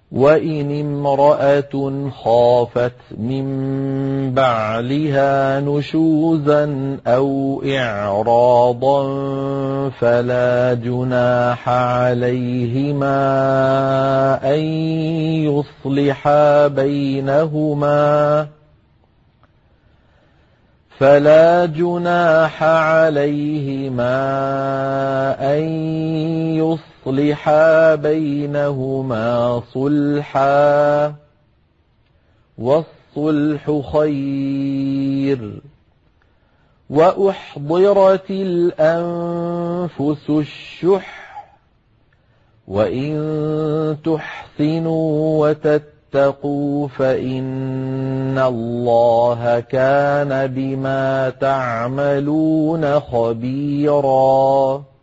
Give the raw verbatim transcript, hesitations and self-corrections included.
وإن امرأة خافت من بعلها نشوزا أو إعراضا فلا جناح عليهما أن يصلحا بينهما فلا جناح عليهما أن يصلحا بينهما صلحا والصلح خير وأحضرت الأنفس الشح وإن تحسنوا وتتقوا فإن الله كان بما تعملون خبيرا